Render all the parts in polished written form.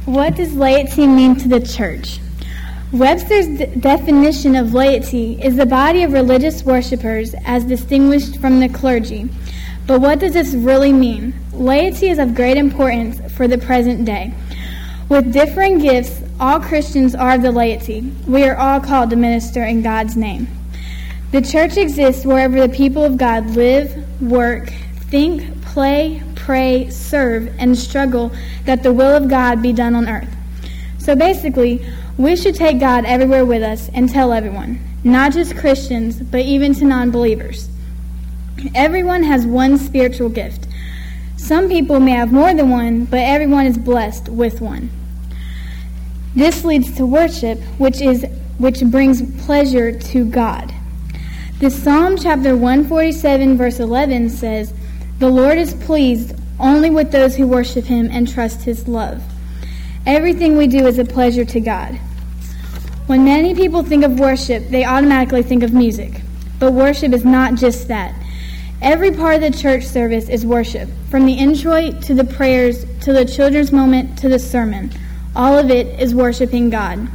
What does laity mean to the church? Webster's definition of laity is the body of religious worshipers as distinguished from the clergy. But what does this really mean? Laity is of great importance for the present day. With differing gifts, all Christians are of the laity. We are all called to minister in God's name. The church exists wherever the people of God live, work, think, play, pray, serve, and struggle that the will of God be done on earth. So basically, we should take God everywhere with us and tell everyone, not just Christians, but even to non-believers. Everyone has one spiritual gift. Some people may have more than one, but everyone is blessed with one. This leads to worship, which brings pleasure to God. The Psalm chapter 147 verse 11 says, "The Lord is pleased only with those who worship him and trust his love." Everything we do is a pleasure to God. When many people think of worship, they automatically think of music. But worship is not just that. Every part of the church service is worship, from the introit to the prayers to the children's moment to the sermon. All of it is worshiping God.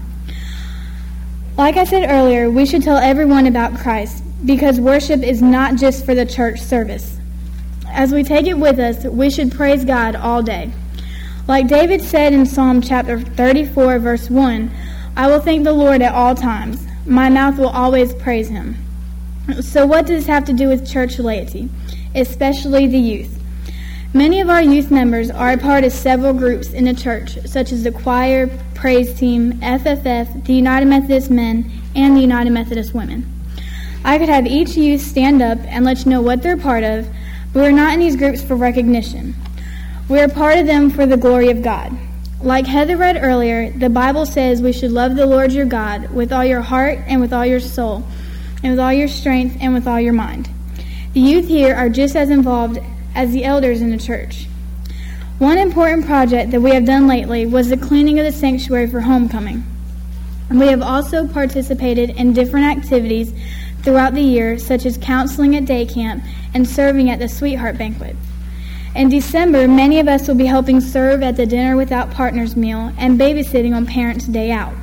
Like I said earlier, we should tell everyone about Christ, because worship is not just for the church service. As we take it with us, we should praise God all day. Like David said in Psalm chapter 34, verse 1, "I will thank the Lord at all times. My mouth will always praise him." So what does this have to do with church laity, especially the youth? Many of our youth members are a part of several groups in the church, such as the choir, praise team, FFF, the United Methodist Men, and the United Methodist Women. I could have each youth stand up and let you know what they're part of, but we're not in these groups for recognition. We're part of them for the glory of God. Like Heather read earlier, the Bible says we should love the Lord your God with all your heart and with all your soul, and with all your strength and with all your mind. The youth here are just as involved as the elders in the church. One important project that we have done lately was the cleaning of the sanctuary for homecoming. We have also participated in different activities throughout the year, such as counseling at day camp and serving at the Sweetheart Banquet. In December, many of us will be helping serve at the Dinner Without Partners meal and babysitting on Parents' Day Out.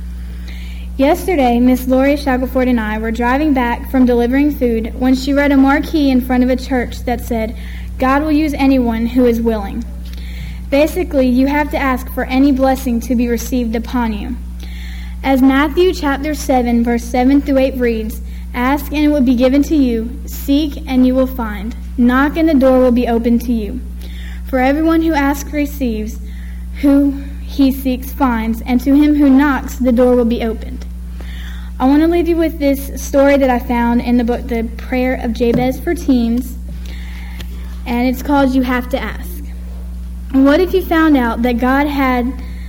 Yesterday, Miss Lori Shackelford and I were driving back from delivering food when she read a marquee in front of a church that said, "God will use anyone who is willing." Basically, you have to ask for any blessing to be received upon you. As Matthew chapter 7, verse 7 through 8 reads, "Ask and it will be given to you, seek and you will find, knock and the door will be opened to you. For everyone who asks receives, who he seeks finds, and to him who knocks the door will be opened." I want to leave you with this story that I found in the book, The Prayer of Jabez for Teens, and it's called "You Have to Ask." What if you found out that God had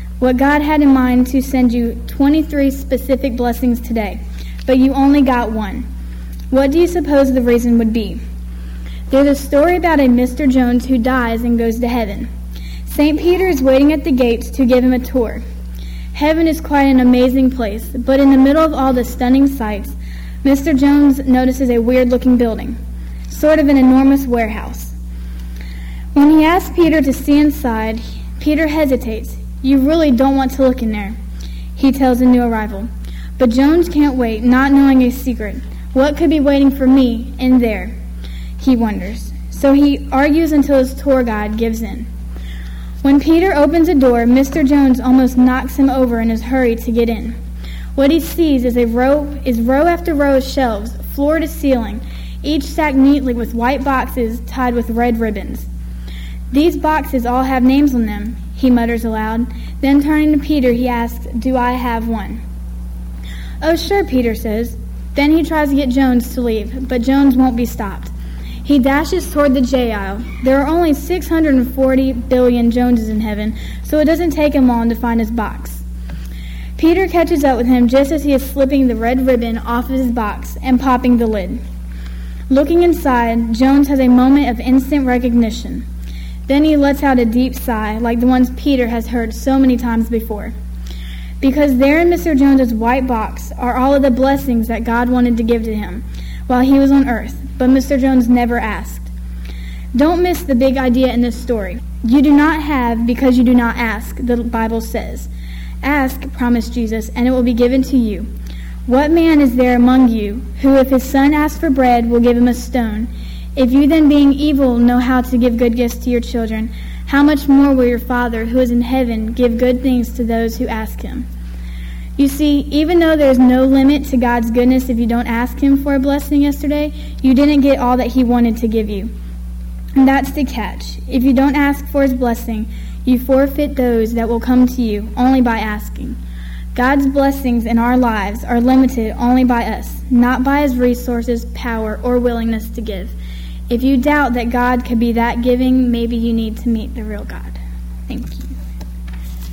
in mind to send you 23 specific blessings today, but you only got one? What do you suppose the reason would be? There's a story about a Mr. Jones who dies and goes to heaven. St. Peter is waiting at the gates to give him a tour. Heaven is quite an amazing place, but in the middle of all the stunning sights, Mr. Jones notices a weird-looking building, sort of an enormous warehouse. When he asks Peter to see inside, Peter hesitates. "You really don't want to look in there," he tells the new arrival. But Jones can't wait, not knowing a secret. What could be waiting for me in there? He wonders. So he argues until his tour guide gives in. When Peter opens a door, Mr. Jones almost knocks him over in his hurry to get in. What he sees is row after row of shelves, floor to ceiling, each stacked neatly with white boxes tied with red ribbons. "These boxes all have names on them," he mutters aloud. Then turning to Peter, he asks, "Do I have one?" "Oh, sure," Peter says. Then he tries to get Jones to leave, but Jones won't be stopped. He dashes toward the J aisle. There are only 640 billion Joneses in heaven, so it doesn't take him long to find his box. Peter catches up with him just as he is slipping the red ribbon off of his box and popping the lid. Looking inside, Jones has a moment of instant recognition. Then he lets out a deep sigh, like the ones Peter has heard so many times before. Because there in Mr. Jones's white box are all of the blessings that God wanted to give to him while he was on earth, but Mr. Jones never asked. Don't miss the big idea in this story. You do not have because you do not ask, the Bible says. Ask, promised Jesus, and it will be given to you. What man is there among you who, if his son asks for bread, will give him a stone? If you then, being evil, know how to give good gifts to your children, how much more will your Father, who is in heaven, give good things to those who ask him? You see, even though there's no limit to God's goodness if you don't ask him for a blessing yesterday, you didn't get all that he wanted to give you. And that's the catch. If you don't ask for his blessing, you forfeit those that will come to you only by asking. God's blessings in our lives are limited only by us, not by his resources, power, or willingness to give. If you doubt that God could be that giving, maybe you need to meet the real God. Thank you.